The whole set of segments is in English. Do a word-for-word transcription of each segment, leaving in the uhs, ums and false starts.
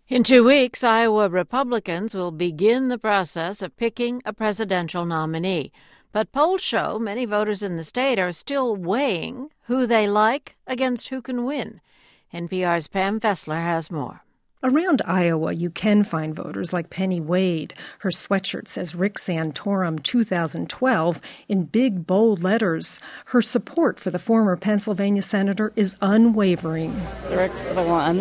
In two weeks, Iowa Republicans will begin the process of picking a presidential nominee. But polls show many voters in the state are still weighing who they like against who can win. N P R's Pam Fessler has more. Around Iowa, you can find voters like Penny Wade. Her sweatshirt says Rick Santorum two thousand twelve in big, bold letters. Her support for the former Pennsylvania senator is unwavering. Rick's the one.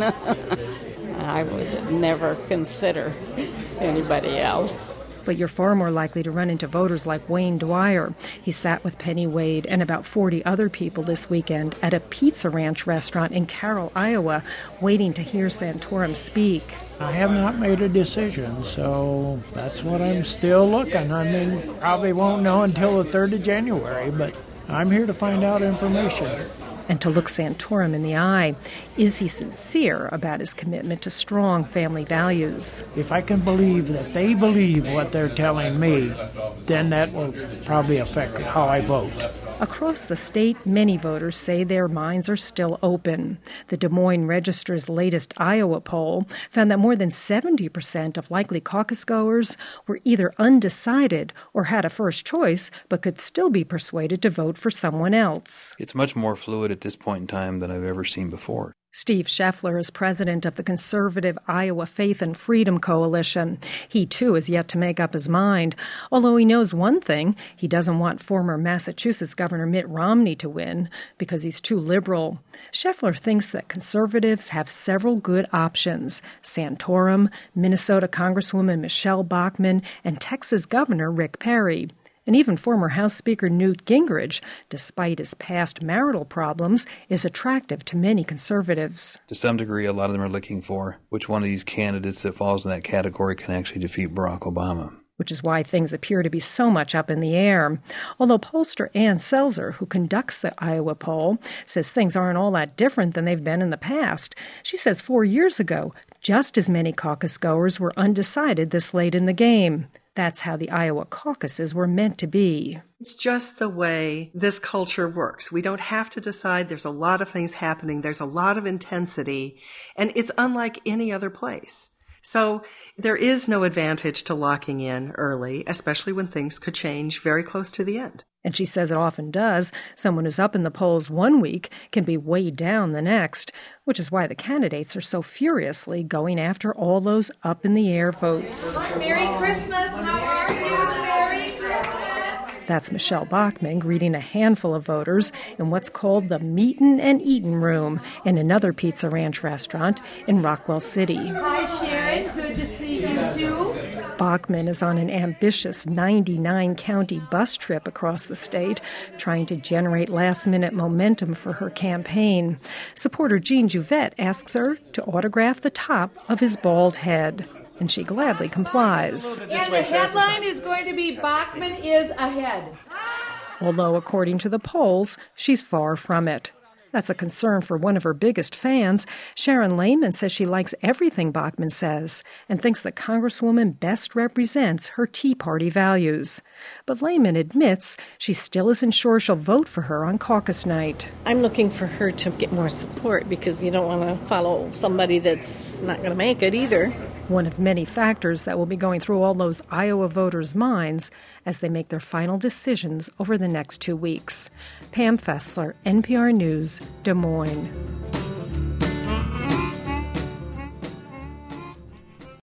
I would never consider anybody else. But you're far more likely to run into voters like Wayne Dwyer. He sat with Penny Wade and about forty other people this weekend at a Pizza Ranch restaurant in Carroll, Iowa, waiting to hear Santorum speak. I have not made a decision, so that's what I'm still looking. I mean, probably won't know until the third of January, but I'm here to find out information. And to look Santorum in the eye. Is he sincere about his commitment to strong family values? If I can believe that they believe what they're telling me, then that will probably affect how I vote. Across the state, many voters say their minds are still open. The Des Moines Register's latest Iowa poll found that more than seventy percent of likely caucus goers were either undecided or had a first choice but could still be persuaded to vote for someone else. It's much more fluid at this point in time than I've ever seen before. Steve Scheffler is president of the conservative Iowa Faith and Freedom Coalition. He, too, is yet to make up his mind. Although he knows one thing, he doesn't want former Massachusetts Governor Mitt Romney to win because he's too liberal. Scheffler thinks that conservatives have several good options: Santorum, Minnesota Congresswoman Michelle Bachmann, and Texas Governor Rick Perry. And even former House Speaker Newt Gingrich, despite his past marital problems, is attractive to many conservatives. To some degree, a lot of them are looking for which one of these candidates that falls in that category can actually defeat Barack Obama. Which is why things appear to be so much up in the air. Although pollster Ann Selzer, who conducts the Iowa poll, says things aren't all that different than they've been in the past. She says four years ago, just as many caucus goers were undecided this late in the game. That's how the Iowa caucuses were meant to be. It's just the way this culture works. We don't have to decide. There's a lot of things happening. There's a lot of intensity, and it's unlike any other place. So there is no advantage to locking in early, especially when things could change very close to the end. And she says it often does. Someone who's up in the polls one week can be way down the next, which is why the candidates are so furiously going after all those up-in-the-air votes. Merry Christmas! How are you? Merry Christmas! That's Michelle Bachmann greeting a handful of voters in what's called the Meetin' and Eatin' Room in another Pizza Ranch restaurant in Rockwell City. Hi, Sharon. Good to see you, too. Bachmann is on an ambitious ninety-nine county bus trip across the state, trying to generate last-minute momentum for her campaign. Supporter Jean Jouvette asks her to autograph the top of his bald head, and she gladly complies. And the headline is going to be Bachmann is ahead. Although, according to the polls, she's far from it. That's a concern for one of her biggest fans. Sharon Lehman says she likes everything Bachmann says and thinks the Congresswoman best represents her Tea Party values. But Lehman admits she still isn't sure she'll vote for her on caucus night. I'm looking for her to get more support because you don't want to follow somebody that's not going to make it either. One of many factors that will be going through all those Iowa voters' minds as they make their final decisions over the next two weeks. Pam Fessler, N P R News, Des Moines.